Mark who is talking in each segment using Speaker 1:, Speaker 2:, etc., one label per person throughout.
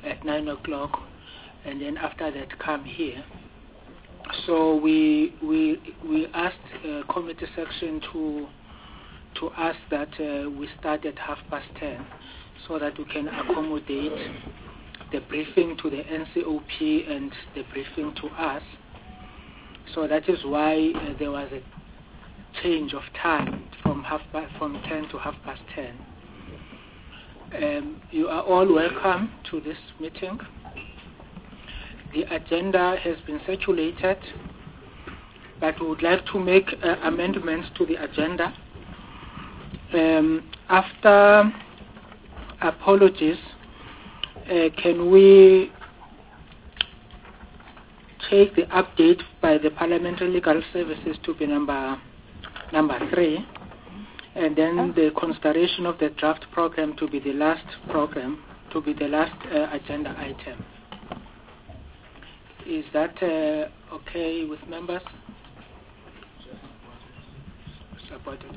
Speaker 1: at 9 o'clock, and then after that come here. So we asked committee section to ask that we start at 10:30, so that we can accommodate the briefing to the NCOP and the briefing to us. So that is why there was a change of time from 10 to 10:30. You are all welcome to this meeting. The agenda has been circulated, but we would like to make amendments to the agenda. After apologies, can we take the update by the Parliamentary Legal Services to be number 3, and then the consideration of the draft program to be the last agenda item? Is that okay with members? Supported,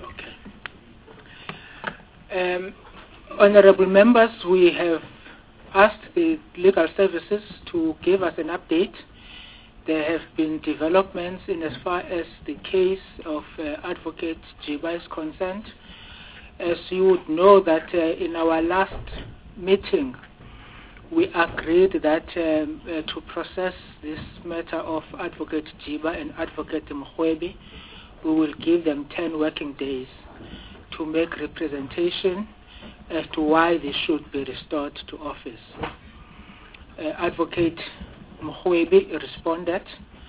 Speaker 1: okay. Honorable members, we have asked the legal services to give us an update. There have been developments in as far as the case of Advocate Jiba is concerned. As you would know that in our last meeting, we agreed that to process this matter of Advocate Jiba and Advocate Mkhwebi, we will give them 10 working days to make representation as to why they should be restored to office. Advocate Mkhwebi responded.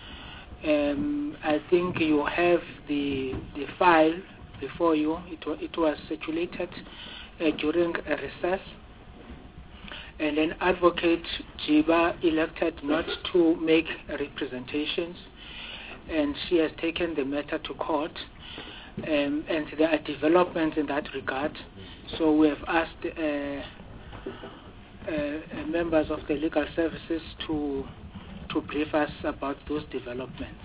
Speaker 1: I think you have the file before you. It was circulated during a recess. And then Advocate Jiba elected not to make representations, and she has taken the matter to court, and there are developments in that regard. So we have asked members of the legal services to brief us about those developments.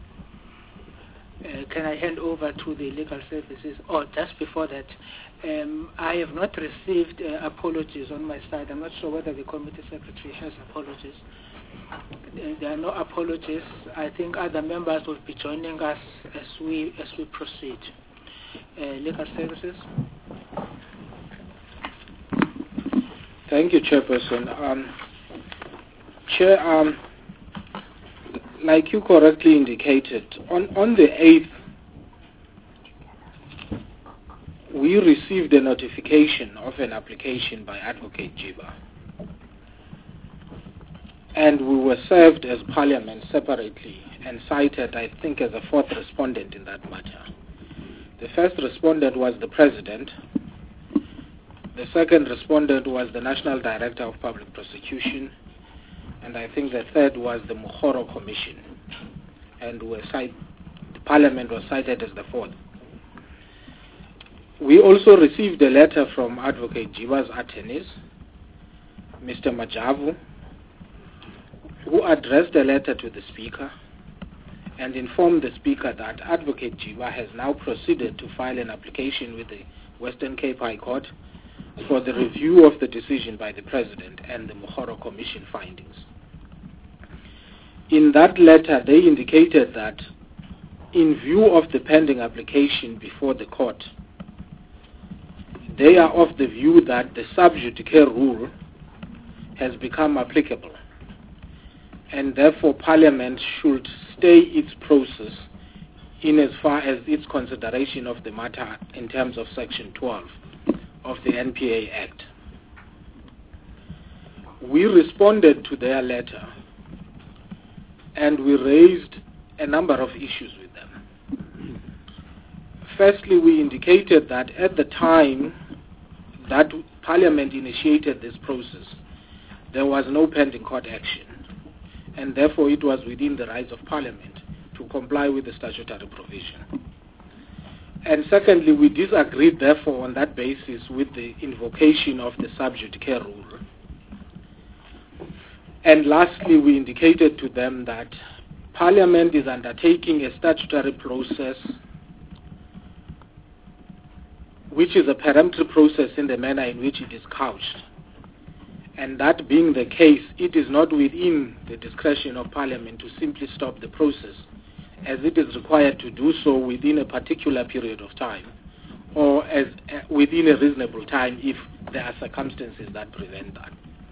Speaker 1: Can I hand over to the legal services? Or just before that, I have not received apologies on my side. I'm not sure whether the committee secretary has apologies. There are no apologies. I think other members will be joining us as we proceed. Legal services.
Speaker 2: Thank you, Chairperson. Chair, like you correctly indicated, on the 8th, we received a notification of an application by Advocate Jiba. And we were served as Parliament separately and cited, I think, as a 4th respondent in that matter. The first respondent was the President. The second respondent was the National Director of Public Prosecution. And I think the third was the Mkhoro Commission. And the Parliament was cited as the 4th. We also received a letter from Advocate Jiba's attorneys, Mr. Majavu, who addressed a letter to the Speaker and informed the Speaker that Advocate Jiba has now proceeded to file an application with the Western Cape High Court for the review of the decision by the President and the Mkhoro Commission findings. In that letter, they indicated that in view of the pending application before the court, they are of the view that the sub judice rule has become applicable, and therefore Parliament should stay its process in as far as its consideration of the matter in terms of Section 12 of the NPA Act. We responded to their letter and we raised a number of issues with them. Firstly, we indicated that at the time that Parliament initiated this process, there was no pending court action, and therefore it was within the rights of Parliament to comply with the statutory provision. And secondly, we disagreed therefore on that basis with the invocation of the sub judice rule. And lastly, we indicated to them that Parliament is undertaking a statutory process which is a peremptory process in the manner in which it is couched. And that being the case, it is not within the discretion of Parliament to simply stop the process, as it is required to do so within a particular period of time, or as within a reasonable time if there are circumstances that prevent that.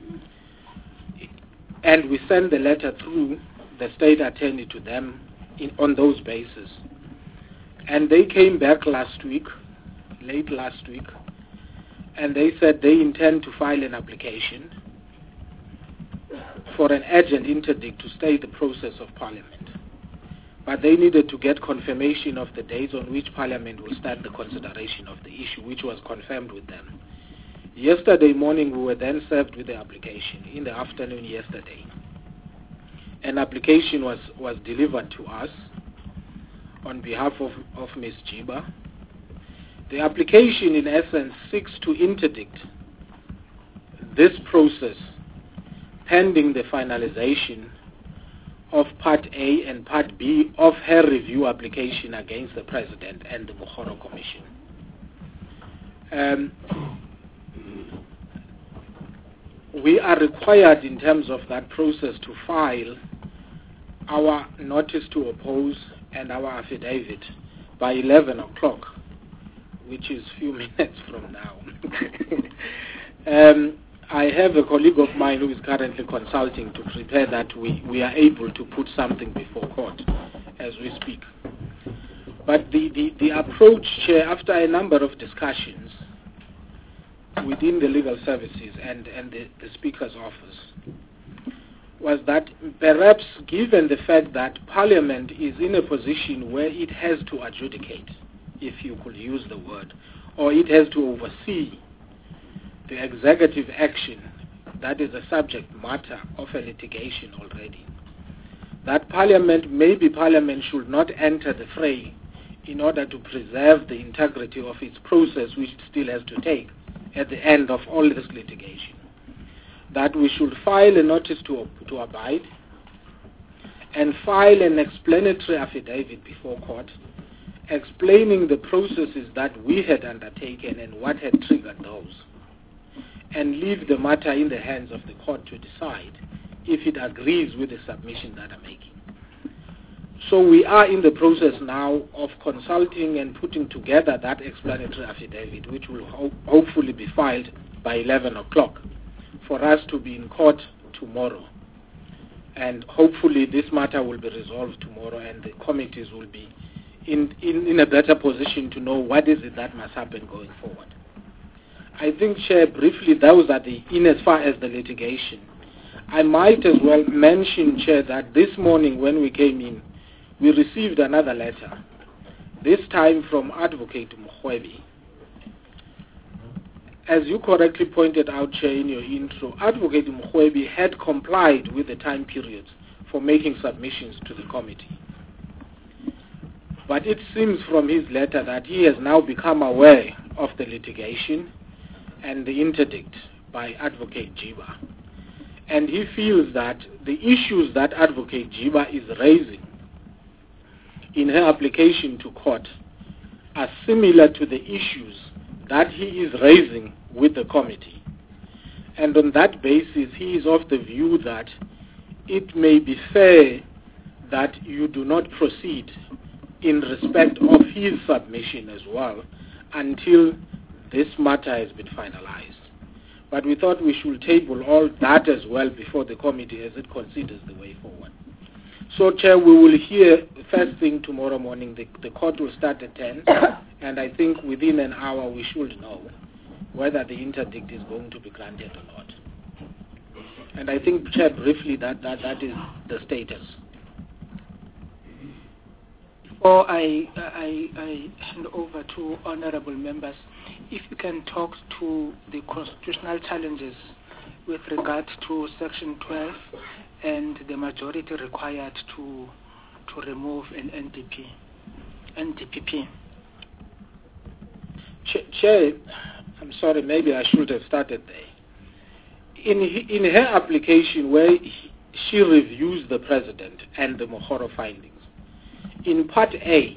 Speaker 2: And we sent the letter through the state attorney to them on those bases. And they came back last week, late last week, and they said they intend to file an application for an urgent interdict to stay the process of Parliament. But they needed to get confirmation of the days on which Parliament will start the consideration of the issue, which was confirmed with them. Yesterday morning, we were then served with the application, in the afternoon yesterday. An application was delivered to us on behalf of Ms. Jiba. The application, in essence, seeks to interdict this process pending the finalization of Part A and Part B of her review application against the President and the Mokgoro Commission. We are required, in terms of that process, to file our notice to oppose and our affidavit by 11 o'clock, which is a few minutes from now. I have a colleague of mine who is currently consulting to prepare that we are able to put something before court as we speak. But the approach, Chair, after a number of discussions within the legal services and the Speaker's office, was that perhaps given the fact that Parliament is in a position where it has to adjudicate, if you could use the word, or it has to oversee the executive action that is a subject matter of a litigation already, that Parliament should not enter the fray in order to preserve the integrity of its process, which it still has to take at the end of all this litigation. That we should file a notice to abide and file an explanatory affidavit before court explaining the processes that we had undertaken and what had triggered those, and leave the matter in the hands of the court to decide if it agrees with the submission that I'm making. So we are in the process now of consulting and putting together that explanatory affidavit, which will hopefully be filed by 11 o'clock for us to be in court tomorrow. And hopefully this matter will be resolved tomorrow and the committees will be in a better position to know what is it that must happen going forward. I think, Chair, briefly, those are in as far as the litigation. I might as well mention, Chair, that this morning when we came in, we received another letter, this time from Advocate Mkhwebi. As you correctly pointed out, Chair, in your intro, Advocate Mkhwebi had complied with the time periods for making submissions to the committee. But it seems from his letter that he has now become aware of the litigation and the interdict by Advocate Jiba. And he feels that the issues that Advocate Jiba is raising in her application to court are similar to the issues that he is raising with the committee. And on that basis, he is of the view that it may be fair that you do not proceed in respect of his submission as well until this matter has been finalized. But we thought we should table all that as well before the committee as it considers the way forward. So, Chair, we will hear first thing tomorrow morning. The court will start at 10, and I think within an hour we should know whether the interdict is going to be granted or not. And I think, Chair, briefly, that is the status.
Speaker 1: Before I hand over to honorable members, if you can talk to the constitutional challenges with regard to Section 12 and the majority required to remove an NDPP.
Speaker 2: Chair, I'm sorry, maybe I should have started there. In her application where she reviews the President and the Mokgoro findings, in Part A,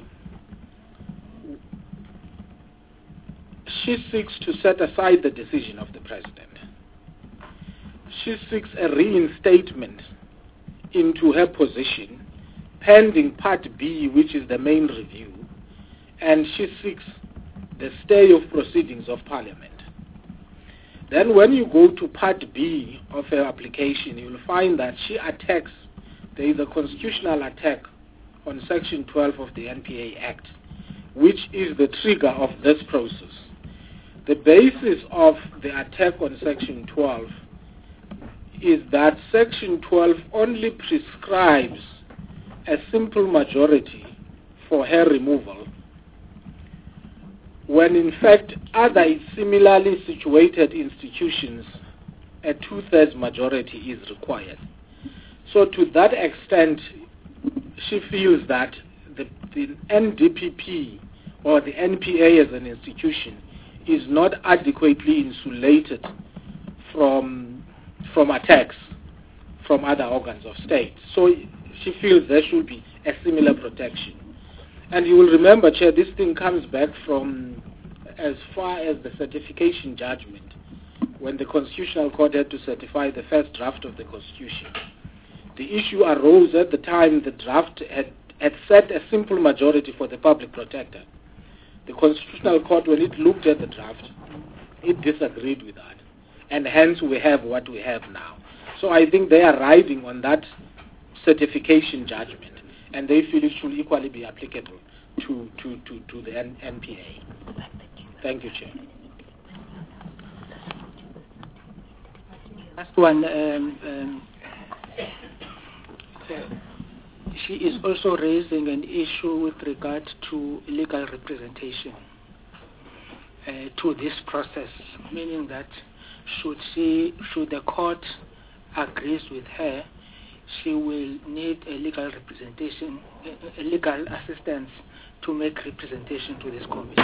Speaker 2: she seeks to set aside the decision of the President. she seeks a reinstatement into her position pending Part B, which is the main review, and she seeks the stay of proceedings of Parliament. Then when you go to Part B of her application, you'll find that she attacks, there is a constitutional attack on Section 12 of the NPA Act, which is the trigger of this process. The basis of the attack on Section 12 is that Section 12 only prescribes a simple majority for her removal, when in fact other similarly situated institutions, a two-thirds majority is required. So to that extent, she feels that the NDPP or the NPA as an institution is not adequately insulated from attacks from other organs of state. So she feels there should be a similar protection. And you will remember, Chair, this thing comes back from as far as the certification judgment, when the Constitutional Court had to certify the first draft of the Constitution. The issue arose at the time the draft had set a simple majority for the public protector. The Constitutional Court, when it looked at the draft, it disagreed with that. And hence we have what we have now. So I think they are riding on that certification judgment, and they feel it should equally be applicable to the NPA. Thank you, Chair.
Speaker 1: Last one. She is also raising an issue with regard to legal representation to this process, meaning that should the court agrees with her, she will need a legal representation, a legal assistance to make representation to this committee.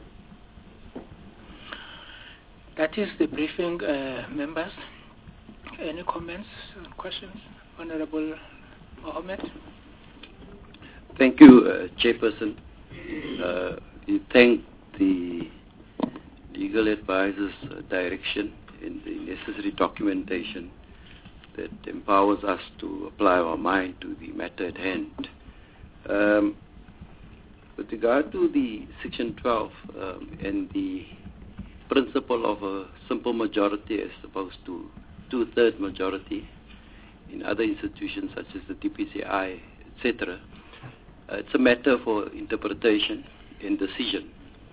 Speaker 1: That is the briefing, members. Any comments, questions? Honorable Mohammed.
Speaker 3: Thank you, Chairperson. We thank the legal advisor's direction in the necessary documentation that empowers us to apply our mind to the matter at hand. With regard to the Section 12 and the principle of a simple majority as opposed to two-thirds majority in other institutions such as the DPCI, etc., it's a matter for interpretation and decision.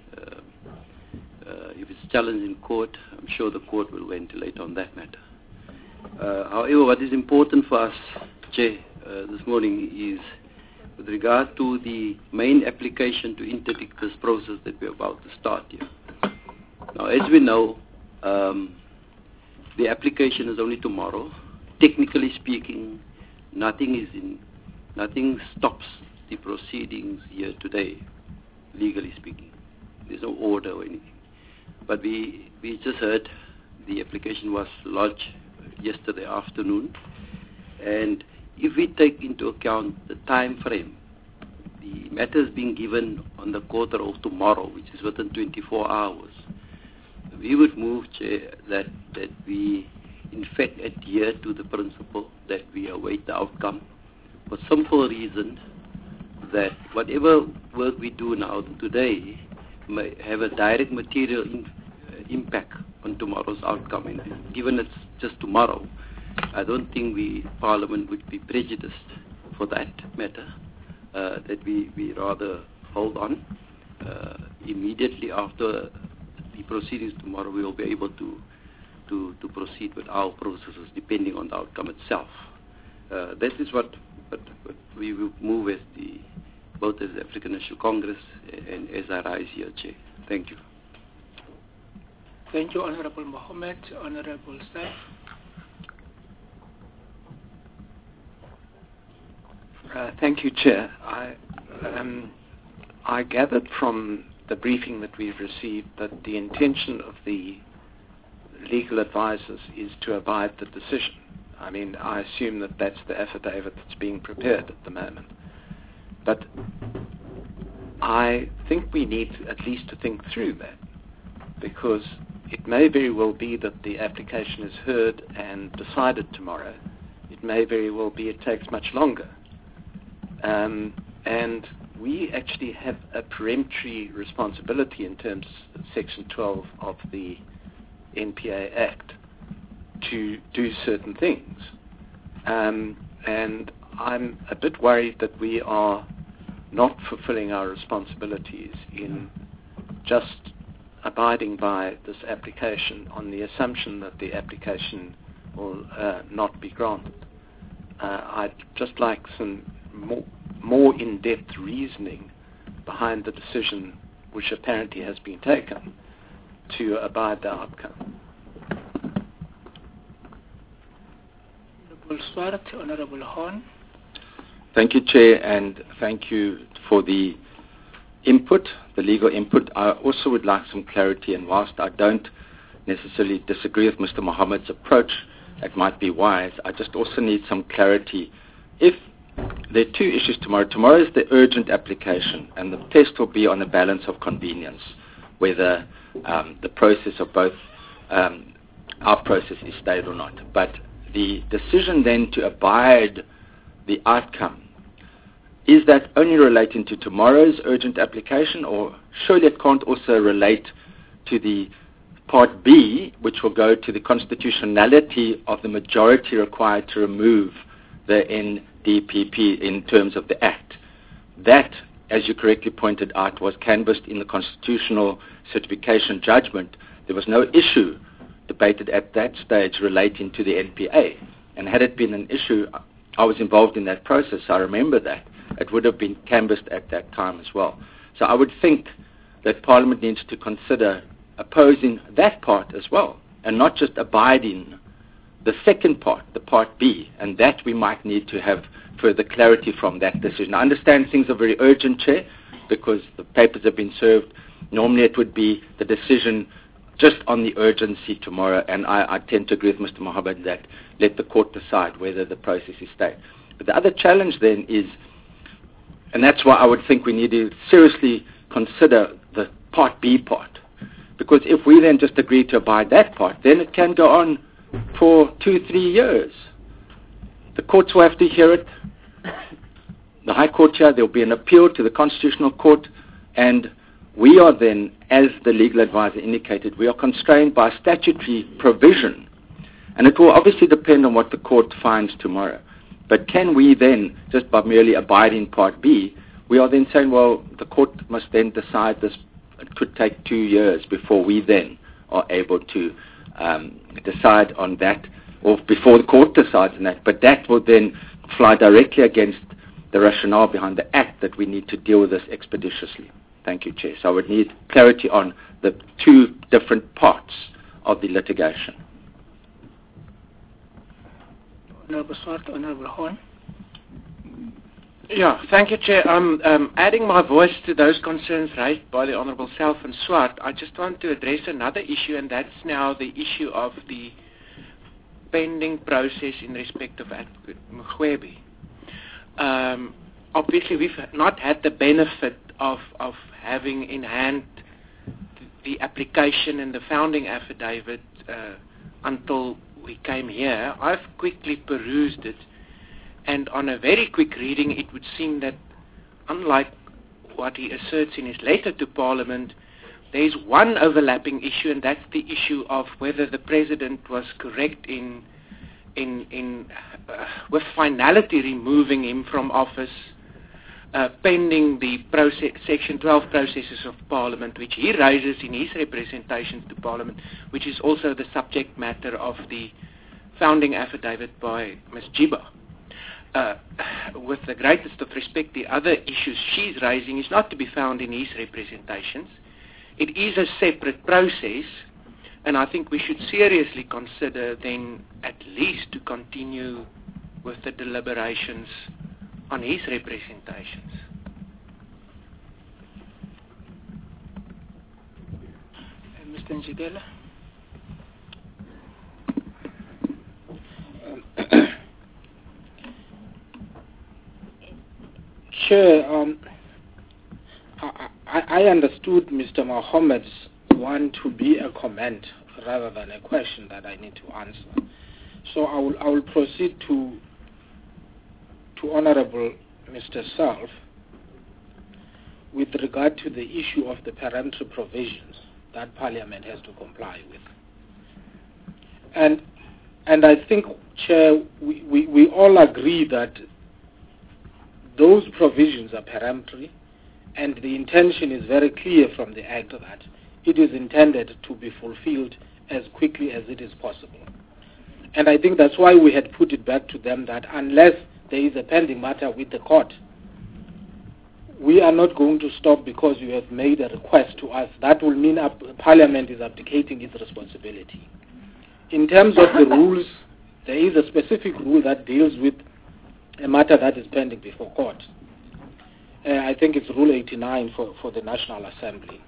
Speaker 3: If it's challenged in court, I'm sure the court will ventilate on that matter. However, what is important for us, Chair, this morning is with regard to the main application to interdict this process that we're about to start here. Now, as we know, the application is only tomorrow. Technically speaking, nothing stops the proceedings here today, legally speaking. There's no order or anything. But we just heard the application was lodged yesterday afternoon, and if we take into account the time frame, the matter is being given on the quarter of tomorrow, which is within 24 hours. We would move, Chair, that we in fact adhere to the principle that we await the outcome for simple reason that whatever work we do now today may have a direct material impact on tomorrow's outcome. And given it's just tomorrow, I don't think Parliament would be prejudiced for that matter, that we rather hold on. Immediately after the proceedings tomorrow, we will be able to proceed with our processes depending on the outcome itself. That is what we will move as both as the African National Congress and as I rise here, Chair. Thank you.
Speaker 1: Thank you, Honorable Mohammed. Honorable Saif.
Speaker 4: Thank you, Chair. I gathered from the briefing that we've received that the intention of the legal advisors is to abide the decision. I mean, I assume that that's the affidavit that's being prepared at the moment. But I think we need at least to think through that, because it may very well be that the application is heard and decided tomorrow. It may very well be it takes much longer. And we actually have a peremptory responsibility in terms of Section 12 of the NPA Act to do certain things. And I'm a bit worried that we are not fulfilling our responsibilities in just abiding by this application on the assumption that the application will not be granted. I'd just like some more in-depth reasoning behind the decision which apparently has been taken to abide the outcome.
Speaker 1: Honorable Swart, Honorable Horn.
Speaker 5: Thank you, Chair, and thank you for the input, the legal input. I also would like some clarity, and whilst I don't necessarily disagree with Mr. Mohammed's approach, it might be wise, I just also need some clarity. If there are two issues tomorrow. Tomorrow is the urgent application, and the test will be on a balance of convenience, whether the process of both our process is stayed or not. But the decision then to abide the outcome, is that only relating to tomorrow's urgent application, or surely it can't also relate to the Part B, which will go to the constitutionality of the majority required to remove the NDPP in terms of the Act? That, as you correctly pointed out, was canvassed in the constitutional certification judgment. There was no issue debated at that stage relating to the NPA. And had it been an issue, I was involved in that process, I remember that. It would have been canvassed at that time as well. So I would think that Parliament needs to consider opposing that part as well, and not just abiding the second part, the Part B, and that we might need to have further clarity from that decision. I understand things are very urgent, Chair, because the papers have been served. Normally it would be the decision just on the urgency tomorrow, and I tend to agree with Mr. Mohammed that let the court decide whether the process is stayed. But the other challenge then is, and that's why I would think we need to seriously consider the Part B part, because if we then just agree to abide that part, then it can go on for 2-3 years. The courts will have to hear it. The High Court here, there will be an appeal to the Constitutional Court, and we are then, as the legal advisor indicated, we are constrained by statutory provision. And it will obviously depend on what the court finds tomorrow. But can we then, just by merely abiding Part B, we are then saying, well, the court must then decide this. It could take 2 years before we then are able to decide on that, or before the court decides on that. But that will then fly directly against the rationale behind the Act that we need to deal with this expeditiously. Thank you, Chair. So I would need clarity on the two different parts of the litigation.
Speaker 1: Honorable Swart, Honorable Horn.
Speaker 6: Yeah, thank you, Chair. I'm adding my voice to those concerns raised by the Honourable Self and Swart. I just want to address another issue, and that's now the issue of the pending process in respect of Advocate Mugwebi. Obviously, we've not had the benefit of having in hand the application and the founding affidavit until we came here. I've quickly perused it, and on a very quick reading, it would seem that, unlike what he asserts in his letter to Parliament, there is one overlapping issue, and that's the issue of whether the President was correct in with finality removing him from office pending the Section 12 processes of Parliament, which he raises in his representations to Parliament, which is also the subject matter of the founding affidavit by Ms. Jiba. With the greatest of respect, the other issues she's raising is not to be found in his representations. It is a separate process, and I think we should seriously consider then at least to continue with the deliberations on his representations.
Speaker 1: Mr. Njigela.
Speaker 2: Chair, I understood Mr. Mohammed's one to be a comment rather than a question that I need to answer. So I will proceed to Honorable Mr. Self with regard to the issue of the peremptory provisions that Parliament has to comply with. And I think, Chair, we all agree that those provisions are peremptory, and the intention is very clear from the Act that it is intended to be fulfilled as quickly as it is possible. And I think that's why we had put it back to them that unless there is a pending matter with the court, we are not going to stop because you have made a request to us. That will mean Parliament is abdicating its responsibility. In terms of the rules, there is a specific rule that deals with a matter that is pending before court. I think it's Rule 89 for the National Assembly.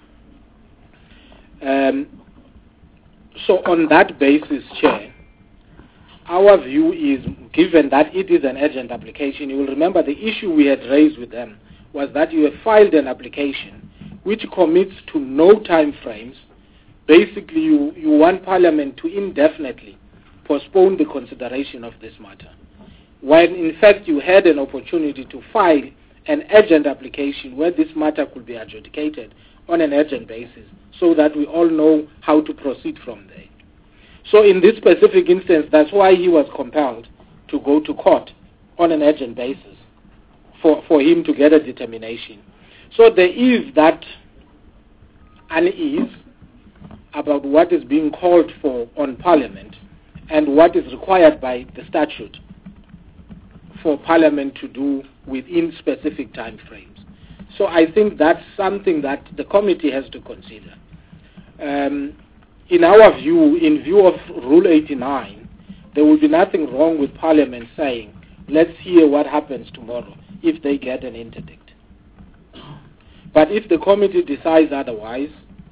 Speaker 2: So on that basis, Chair, our view is, given that it is an urgent application, you will remember the issue we had raised with them was that you have filed an application which commits to no time frames. Basically, you want Parliament to indefinitely postpone the consideration of this matter, when in fact you had an opportunity to file an urgent application where this matter could be adjudicated on an urgent basis so that we all know how to proceed from there. So in this specific instance, that's why he was compelled to go to court on an urgent basis for him to get a determination. So there is that unease about what is being called for on Parliament and what is required by the statute for Parliament to do within specific time frames. So I think that's something that the committee has to consider. In our view, in view of Rule 89, there will be nothing wrong with Parliament saying, let's hear what happens tomorrow if they get an interdict. But if the committee decides otherwise,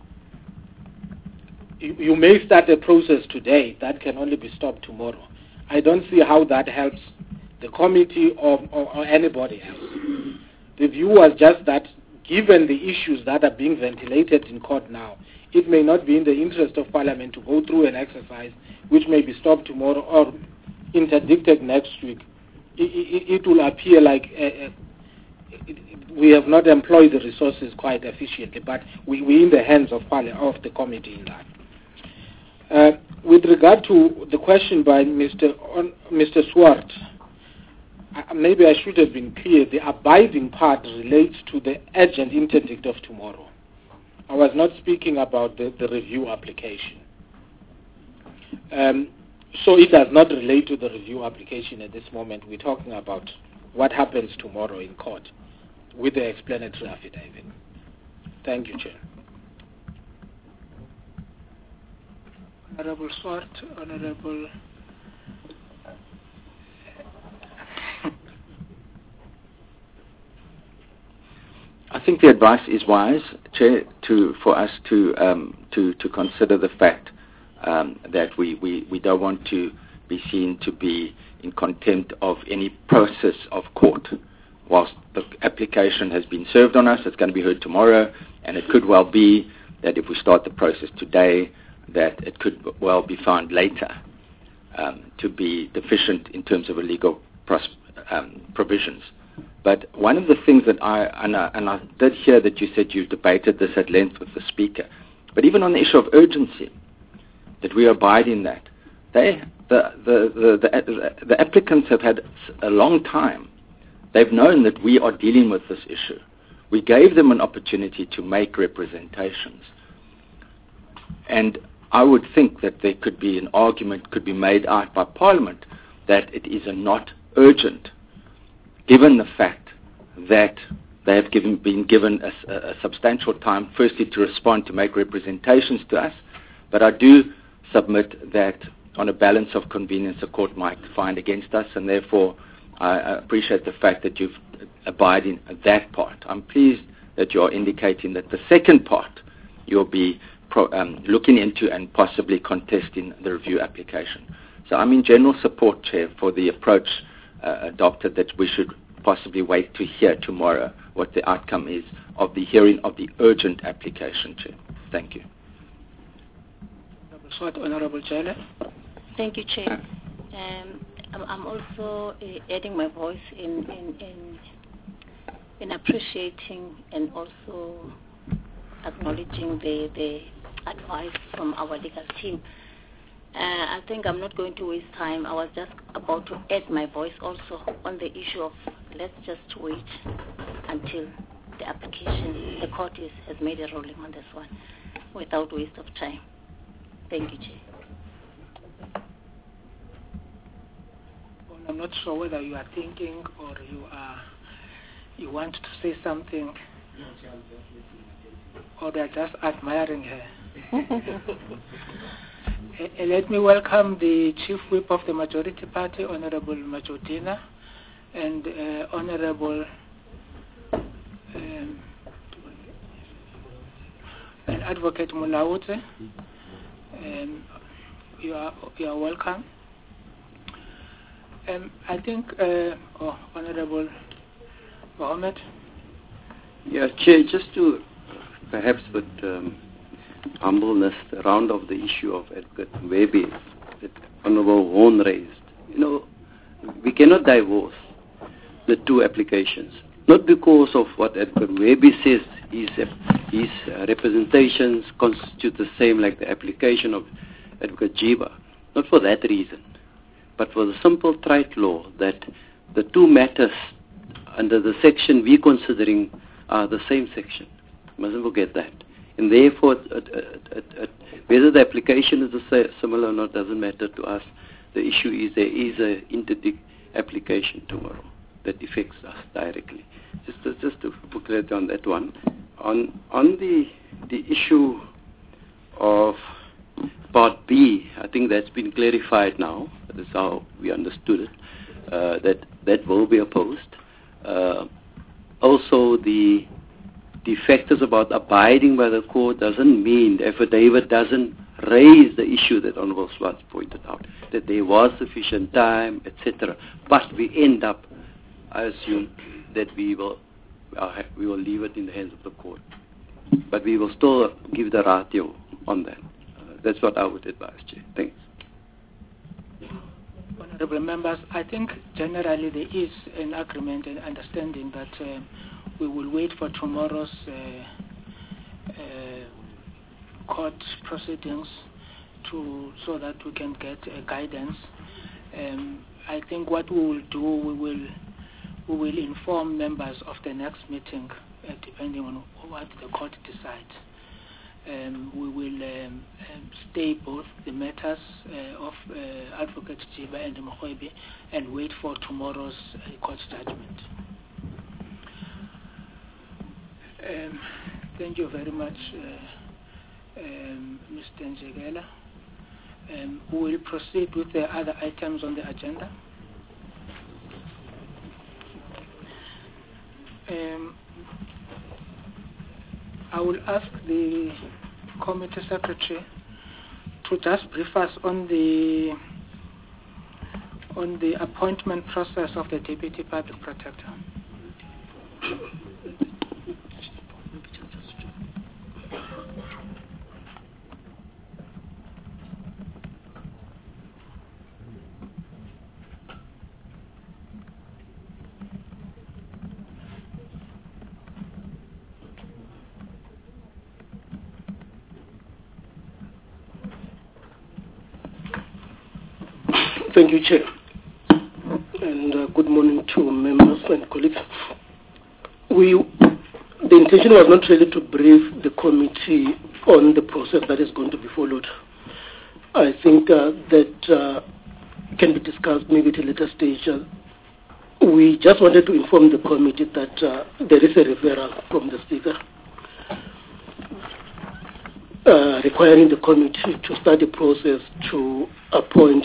Speaker 2: you may start a process today that can only be stopped tomorrow. I don't see how that helps the committee or anybody else. The view was just that given the issues that are being ventilated in court now, it may not be in the interest of Parliament to go through an exercise which may be stopped tomorrow or interdicted next week. It will appear like we have not employed the resources quite efficiently, but we're in the hands of the committee in that. With regard to the question by Mr. Swart, maybe I should have been clear. The abiding part relates to the urgent interdict of tomorrow. I was not speaking about the review application. So it does not relate to the review application at this moment. We're talking about what happens tomorrow in court with the explanatory affidavit. Thank you, Chair.
Speaker 1: Honorable Swart, Honorable...
Speaker 5: I think the advice is wise, Chair, for us to consider the fact that we don't want to be seen to be in contempt of any process of court. Whilst the application has been served on us, it's going to be heard tomorrow, and it could well be that if we start the process today, that it could well be found later to be deficient in terms of illegal provisions. But one of the things that I did hear that you said you debated this at length with the Speaker, but even on the issue of urgency, that we abide in that. The applicants have had a long time. They've known that we are dealing with this issue. We gave them an opportunity to make representations. And I would think that there could be an argument could be made out by Parliament that it is not urgent, given the fact that they have been given a substantial time, firstly to respond, to make representations to us. But I do submit that on a balance of convenience, the court might find against us, and therefore I appreciate the fact that you've abided in that part. I'm pleased that you are indicating that the second part you'll be looking into and possibly contesting the review application. So I'm in general support, Chair, for the approach adopted that we should possibly wait to hear tomorrow what the outcome is of the hearing of the urgent application, Chair. Thank you.
Speaker 1: Swat, Honorable Jale.
Speaker 7: Thank you, Chair. I'm also adding my voice in appreciating and also acknowledging the advice from our legal team. I think I'm not going to waste time. I was just about to add my voice also on the issue of let's just wait until the application, the court has made a ruling on this one without waste of time. Thank you, Chair.
Speaker 1: Well, I'm not sure whether you are thinking or you want to say something or they are just admiring her. Let me welcome the Chief Whip of the Majority Party, Honorable Majodina, and Honorable and Advocate Mulaute. You are welcome. I think Honorable Mohammed.
Speaker 3: Yeah, Chair, just to perhaps with humbleness round of the issue of Advocate Webe that Honorable Horn raised. You know, we cannot divorce the two applications. Not because of what Advocate Webe says his representations constitute the same like the application of Advocate Jiba. Not for that reason, but for the simple trite law that the two matters under the section we're considering are the same section. Mustn't forget that. And therefore, whether the application is similar or not doesn't matter to us. The issue is there is an interdict application tomorrow that affects us directly. Just to put clarity on that one. On the issue of Part B, I think that's been clarified now. That is how we understood it. That will be opposed. Also, the factors about abiding by the court doesn't mean the affidavit doesn't raise the issue that Honorable Swart pointed out, that there was sufficient time, etc. But we end up, I assume, that we will leave it in the hands of the court. But we will still give the ratio on that. That's what I would advise, Chair. Thanks.
Speaker 1: Honorable members, I think generally there is an agreement and understanding that we will wait for tomorrow's court proceedings so that we can get guidance. I think what we will do, we will inform members of the next meeting, depending on what the court decides. We will stay both the matters of Advocate Jiba and Mokgwebe and wait for tomorrow's court judgment. Thank you very much, Mr. Njegela. We will proceed with the other items on the agenda. I will ask the committee secretary to just brief us on the appointment process of the Deputy Public Protector.
Speaker 8: Thank you, Chair. And good morning to members and colleagues. The intention was not really to brief the committee on the process that is going to be followed. I think that can be discussed maybe at a later stage. We just wanted to inform the committee that there is a referral from the Speaker requiring the committee to start the process to appoint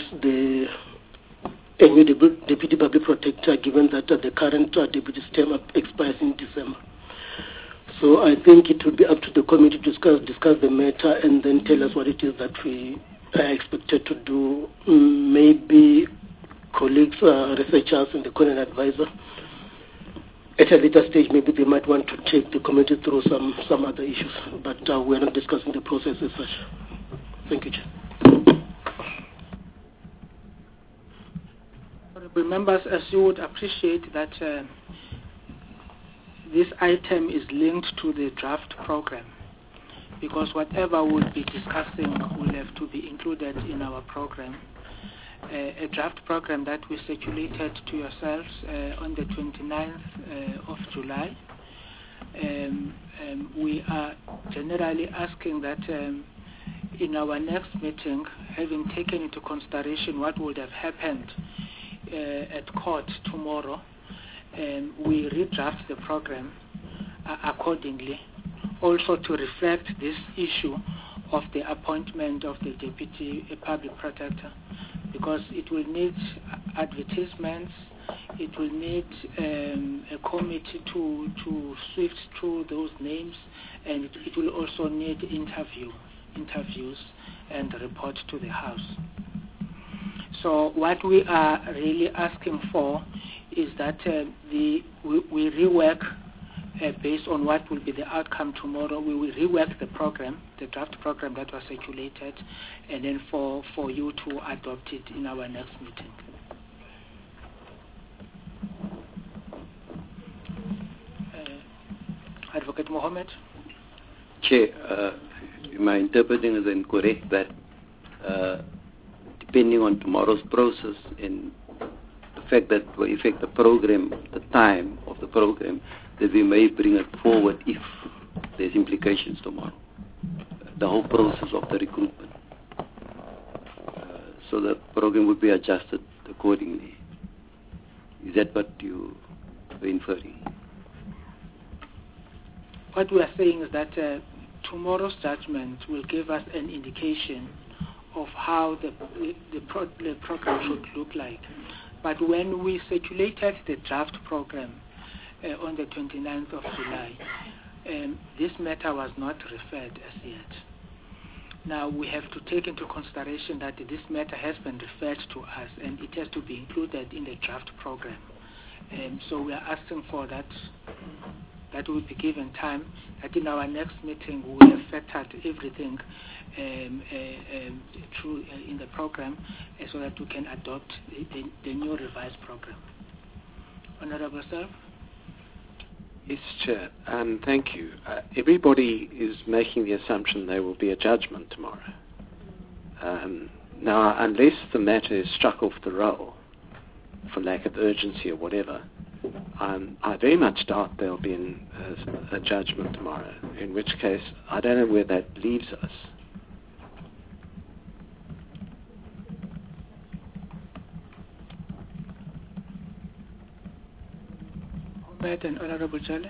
Speaker 8: a new Deputy Public Protector, given that the current deputy's term expires in December. So I think it will be up to the committee to discuss the matter and then tell us what it is that we are expected to do. Maybe colleagues, researchers and the Conan advisor, at a later stage, maybe they might want to take the committee through some other issues, but we're not discussing the process as such. Thank you, Chair.
Speaker 1: Honorable members, as you would appreciate that this item is linked to the draft program, because whatever we'll be discussing will have to be included in our program. A draft program that we circulated to yourselves on the 29th of July. We are generally asking that in our next meeting, having taken into consideration what would have happened at court tomorrow, we redraft the program accordingly, also to reflect this issue of the appointment of the Deputy Public Protector, because it will need advertisements, it will need a committee to sift through those names, and it will also need interviews and report to the House. So what we are really asking for is that we rework based on what will be the outcome tomorrow. We will rework the program, the draft program that was circulated, and then for you to adopt it in our next meeting. Advocate Mohammed.
Speaker 3: Chair, am I interpreting as incorrect that depending on tomorrow's process and the fact that we affect the program, the time of the program, that we may bring it forward if there's implications tomorrow, the whole process of the recruitment. So the program would be adjusted accordingly. Is that what you were inferring?
Speaker 1: What we are saying is that tomorrow's judgment will give us an indication of how the program should look like. But when we circulated the draft program on the 29th of July, this matter was not referred as yet. Now we have to take into consideration that this matter has been referred to us and it has to be included in the draft program. So we are asking for that will be given time, that in our next meeting we will have factored everything through in the program so that we can adopt the new revised program. Honorable Sir.
Speaker 4: Yes, Chair. Thank you. Everybody is making the assumption there will be a judgment tomorrow. Now, unless the matter is struck off the roll for lack of urgency or whatever, I very much doubt there'll be a judgment tomorrow, in which case I don't know where that leaves us.
Speaker 1: And Honorable Chale.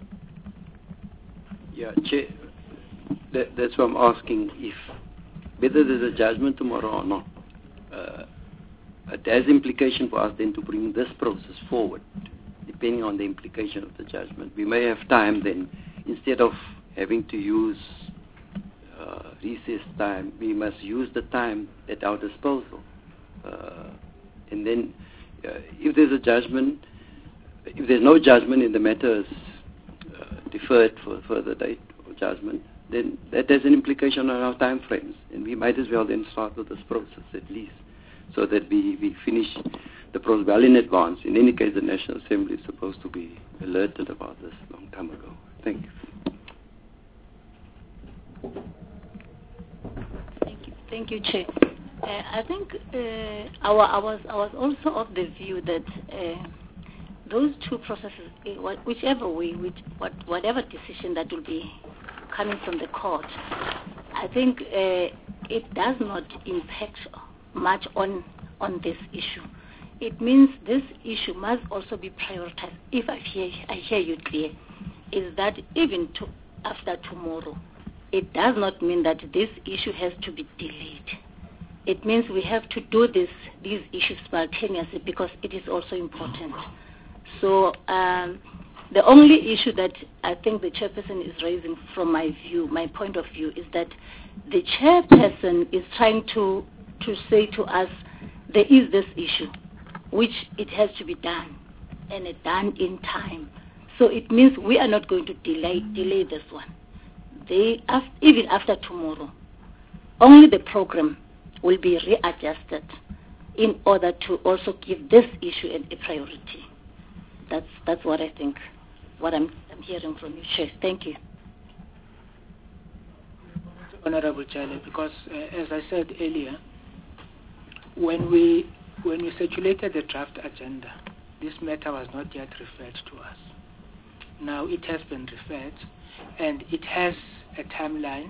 Speaker 3: Yeah, Chair, that's what I'm asking, if whether there's a judgment tomorrow or not. It has implication for us then to bring this process forward, depending on the implication of the judgment. We may have time then, instead of having to use recess time, we must use the time at our disposal. And then if there's a judgment, if there's no judgment and the matter is deferred for further date or judgment, then that has an implication on our time frames. And we might as well then start with this process at least, so that we finish the process well in advance. In any case, the National Assembly is supposed to be alerted about this a long time ago. Thank you.
Speaker 7: Thank you, Chair. I think I was also of the view that those two processes, whichever way, whatever decision that will be coming from the court, I think it does not impact much on this issue. It means this issue must also be prioritized. If I hear you clear, is that even after tomorrow, it does not mean that this issue has to be delayed. It means we have to do these issues simultaneously because it is also important. So the only issue that I think the chairperson is raising from my point of view, is that the chairperson is trying to say to us, there is this issue, which it has to be done, and it done in time. So it means we are not going to delay this one. Even after tomorrow, only the program will be readjusted in order to also give this issue a priority. That's what I think, what I'm hearing from you, Chair. Thank you.
Speaker 1: Honorable Chair, because as I said earlier, when we circulated the draft agenda, this matter was not yet referred to us. Now it has been referred, and it has a timeline,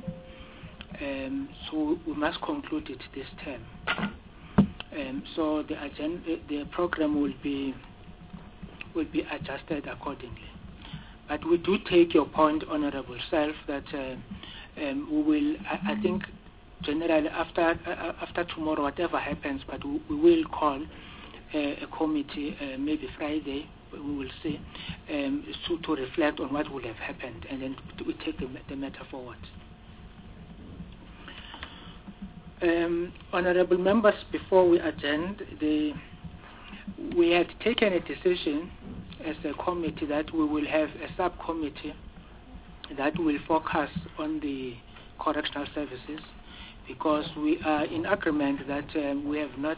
Speaker 1: so we must conclude it this term. So the program will be adjusted accordingly. But we do take your point, Honorable Self, that we will. I think generally after tomorrow, whatever happens, but we will call a committee, maybe Friday. We will see to reflect on what would have happened, and then we take the matter forward. Honorable members, before we adjourn, we had taken a decision as a committee that we will have a subcommittee that will focus on the correctional services, because we are in agreement that we have not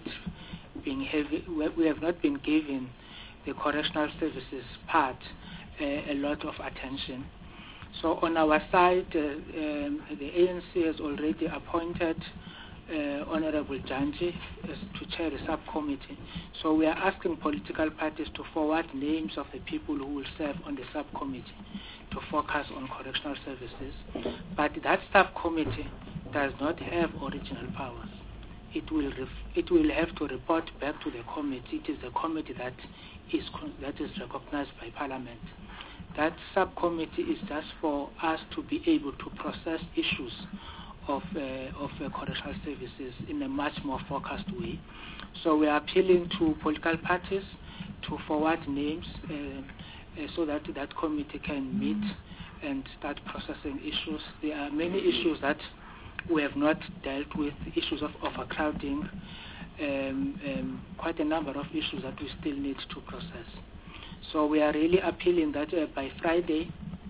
Speaker 1: been given the correctional services part a lot of attention. So on our side, the ANC has already appointed Honorable Janji to chair the subcommittee. So we are asking political parties to forward names of the people who will serve on the subcommittee to focus on correctional services. But that subcommittee does not have original powers. It will have to report back to the committee. It is the committee that is recognized by Parliament. That subcommittee is just for us to be able to process issues of correctional services in a much more focused way. So we are appealing to political parties to forward names so that that committee can meet and start processing issues. There are many issues that we have not dealt with, issues of overcrowding, quite a number of issues that we still need to process. So we are really appealing that by Friday,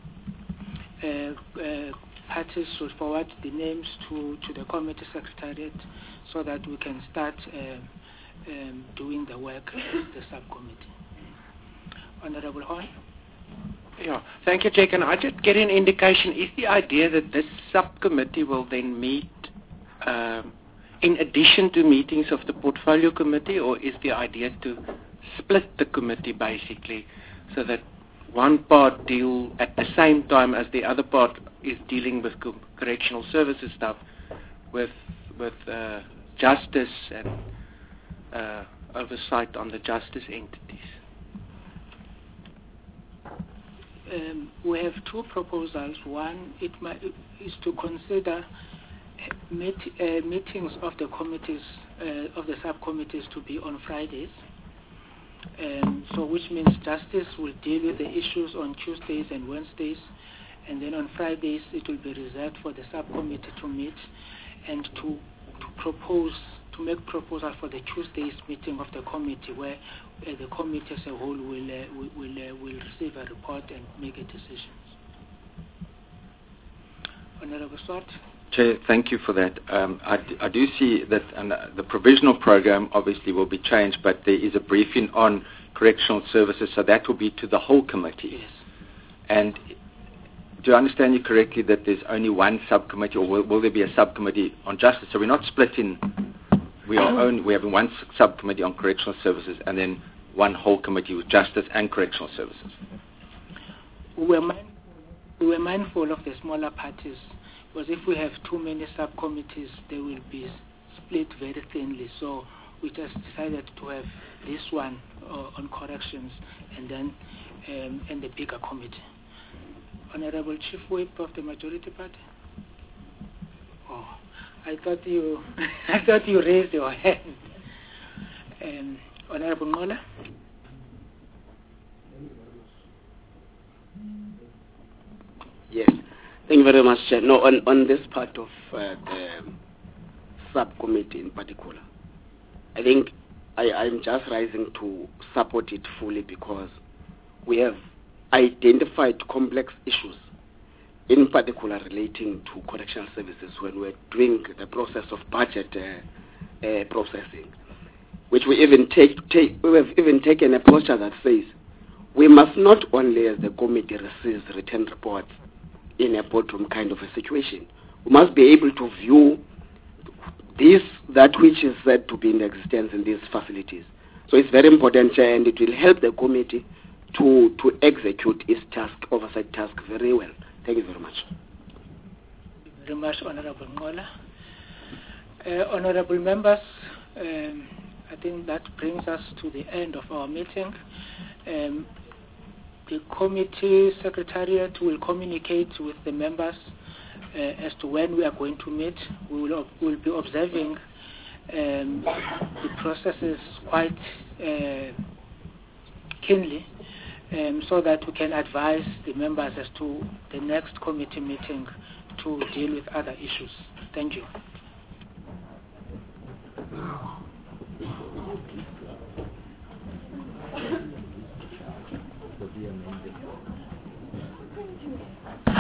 Speaker 1: parties should forward the names to the committee secretariat so that we can start doing the work of the subcommittee. Honorable Horn?
Speaker 6: Yeah, thank you, Chair. Can I just get an indication, is the idea that this subcommittee will then meet in addition to meetings of the portfolio committee, or is the idea to split the committee basically so that one part deal at the same time as the other part is dealing with correctional services stuff, with justice and oversight on the justice entities?
Speaker 1: We have two proposals. One is to consider meetings of the committees, of the subcommittees, to be on Fridays. So which means justice will deal with the issues on Tuesdays and Wednesdays, and then on Fridays it will be reserved for the subcommittee to meet and to make proposal for the Tuesday's meeting of the committee, where the committee as a whole will receive a report and make a decision. Honorable Swart.
Speaker 5: Chair, thank you for that. I do see that the provisional program obviously will be changed, but there is a briefing on correctional services, so that will be to the whole committee.
Speaker 1: Yes.
Speaker 5: And do I understand you correctly that there's only one subcommittee, or will there be a subcommittee on justice? So we're not splitting. We have one subcommittee on correctional services and then one whole committee with justice and correctional services.
Speaker 1: We were mindful of the smaller parties, because if we have too many subcommittees, they will be split very thinly. So we just decided to have this one on corrections and then and the bigger committee. Honorable Chief Whip of the Majority Party. Oh, I thought you raised your hand. Honorable Mola.
Speaker 9: Yes, thank you very much, Chair. No, on this part of the subcommittee in particular, I think I'm just rising to support it fully, because we have identified complex issues, in particular relating to correctional services when we're doing the process of budget processing. which we have even taken a posture that says we must not only as the committee receive written reports in a boardroom kind of a situation. We must be able to view that which is said to be in existence in these facilities. So it's very important, Chair, and it will help the committee to execute its oversight task very well. Thank you very much.
Speaker 1: Thank you very much, Honorable Ngola. Honorable members, I think that brings us to the end of our meeting. The committee secretariat will communicate with the members as to when we are going to meet. We will be observing the processes quite keenly so that we can advise the members as to the next committee meeting to deal with other issues. Thank you. Thank you.